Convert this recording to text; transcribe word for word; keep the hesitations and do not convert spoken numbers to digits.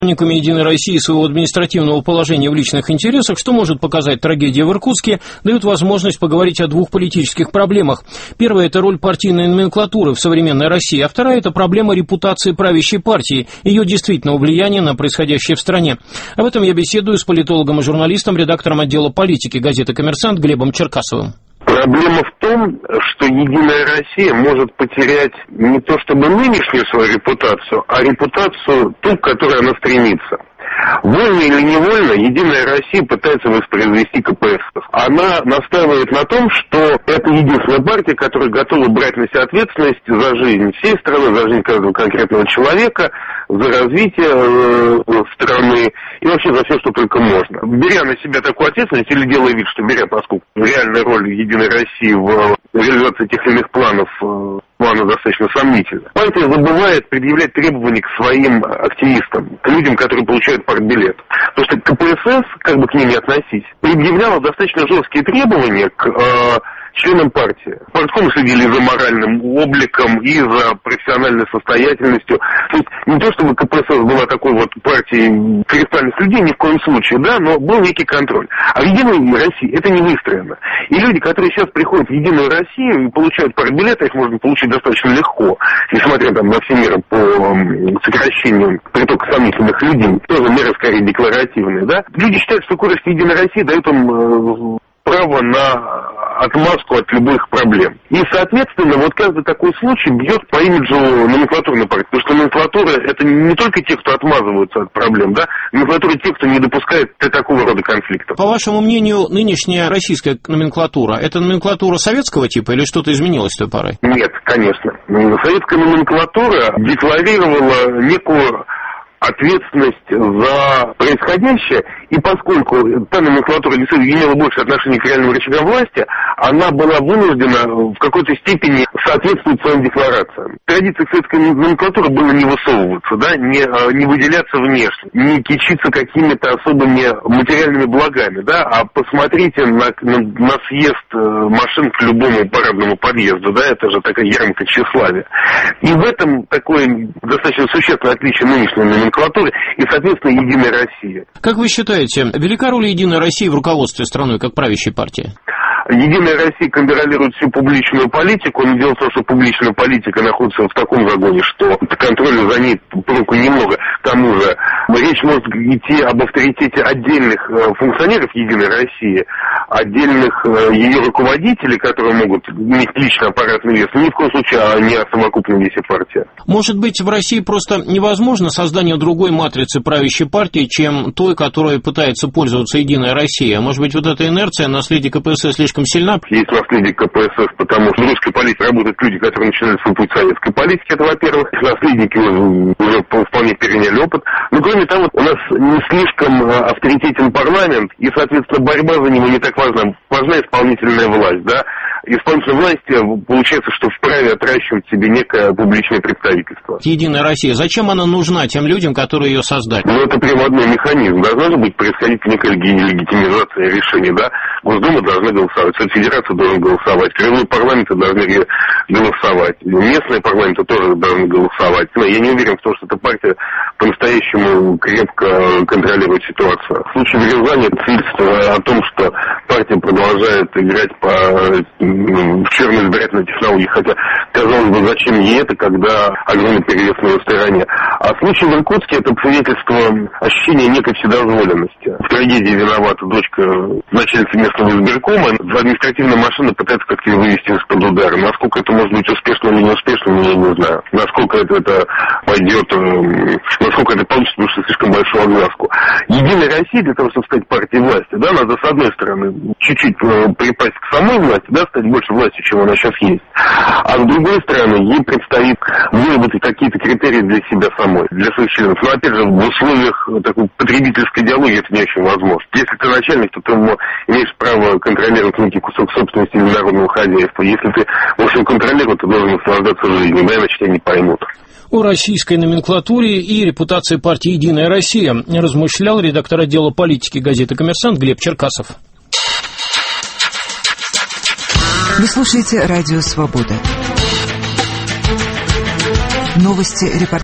сторонниками «Единой России» своего административного положения в личных интересах, что может показать трагедия в Иркутске, дают возможность поговорить о двух политических проблемах. Первая – это роль партийной номенклатуры в современной России, а вторая – это проблема репутации правящей партии, ее действительного влияния на происходящее в стране. Об этом я беседую с политологом и журналистом, редактором отдела политики газеты «Коммерсант» Глебом Черкасовым. Проблема в том, что «Единая Россия» может потерять не то чтобы нынешнюю свою репутацию, а репутацию ту, к которой она стремится. Вольно или невольно «Единая Россия» пытается воспроизвести ка пэ эс. Она настаивает на том, что это единственная партия, которая готова брать на себя ответственность за жизнь всей страны, за жизнь каждого конкретного человека, за развитие э, страны и вообще за все, что только можно. Беря на себя такую ответственность или делая вид, что беря, поскольку реальная роль «Единой России» в реализации тех или иных планов э, плана достаточно сомнительна, партия забывает предъявлять требования к своим активистам, к людям, которые получают партбилет. Потому что ка пэ эс эс, как бы к ним ни относись, предъявляла достаточно жесткие требования к э, членам партии. Партком следили за моральным обликом и за профессиональной состоятельностью. То есть не то, чтобы ка пэ эс эс была такой вот партией кристальных людей, ни в коем случае, да, но был некий контроль. А в «Единой России» это не выстроено. И люди, которые сейчас приходят в «Единую Россию» и получают партбилеты, их можно получить достаточно легко, несмотря там на все меры по сокращению притока сомнительных людей, тоже меры скорее декларативные, да. Люди считают, что курс «Единой России» дает им право на отмазку от любых проблем. И, соответственно, вот каждый такой случай бьет по имиджу номенклатурной партии. Потому что номенклатура — это не только те, кто отмазываются от проблем, да, номенклатура — те, кто не допускает такого рода конфликтов. По вашему мнению, нынешняя российская номенклатура — это номенклатура советского типа или что-то изменилось с той поры? Нет, конечно. Советская номенклатура декларировала некую ответственность за происходящее, и поскольку та номенклатура действительно имела больше отношения к реальным рычагам власти, она была вынуждена в какой-то степени соответствовать своим декларациям. В традициях советской номенклатуры было не высовываться, да, не, не выделяться внешне, не кичиться какими-то особыми материальными благами, да, а посмотрите на, на, на съезд машин к любому парадному подъезду, да, это же такая ярмарка тщеславия. И в этом такое достаточно существенное отличие нынешней номенклатуры и, соответственно, «Единой России». Как вы считаете, велика роль «Единой России» в руководстве страной как правящей партии? «Единая Россия» контролирует всю публичную политику, но дело в том, что публичная политика находится в таком загоне, что контроля за ней толку немного. К тому же речь может идти об авторитете отдельных функционеров «Единой России», отдельных ее руководителей, которые могут иметь личный аппаратный вес, но ни в коем случае а не о совокупном весе партии. Может быть, в России просто невозможно создание другой матрицы правящей партии, чем той, которой пытается пользоваться «Единая Россия»? Может быть, вот эта инерция, наследие ка пэ эс эс слишком сильна? Есть наследие ка пэ эс эс, потому что в русской политике работают люди, которые начинали свой путь советской политики, это во-первых. Наследники уже вполне переняли опыт. Но кроме того, у нас не слишком авторитетен парламент, и, соответственно, борьба за него не так важна. Важна исполнительная власть, да. Исполнительная власть, получается, что вправе отращивать себе некое публичное представительство. «Единая Россия», зачем она нужна тем людям, которые ее создали? Ну, это приводной механизм. Должна же быть происходить некая легитимизация решений, да. Госдума должна голосовать, Совет Федерации должен голосовать, краевые парламенты должны голосовать, местные парламенты тоже должны голосовать. Но я не уверен в том, что эта партия по-настоящему крепко контролирует ситуацию. В случае в Рязани свидетельство о том, что партия продолжает играть по в черной избирательной технологии, хотя, казалось бы, зачем ей это, когда огромный перевес на ее стороне. А в случае в Иркутске это свидетельство ощущения некой вседозволенности. В трагедии виновата дочка начальницы местного избиркома. Административная машина пытается как-то ее вывести из-под удара. Насколько это может быть успешно или неуспешно, я не знаю. Насколько это, это пойдет, насколько это получится, потому что слишком большую огласку. «Единая Россия» для того, чтобы стать партией власти, да, надо, с одной стороны, чуть-чуть припасть к самой власти, да, стать больше властью, чем она сейчас есть. А с другой стороны, ей предстоит выработать какие-то критерии для себя самой, для своих членов. Но, опять же, в условиях такой потребительской идеологии это не очень возможно. Если ты начальник, то ты имеешь право контролировать некий кусок собственности международного хозяйства. Если ты можешь его контролировать, ты должен наслаждаться жизнью, да, иначе тебя не поймут. О российской номенклатуре и репутации партии «Единая Россия» размышлял редактор отдела политики газеты «Коммерсант» Глеб Черкасов. Вы слушаете радио «Свобода». Новости, репортажи.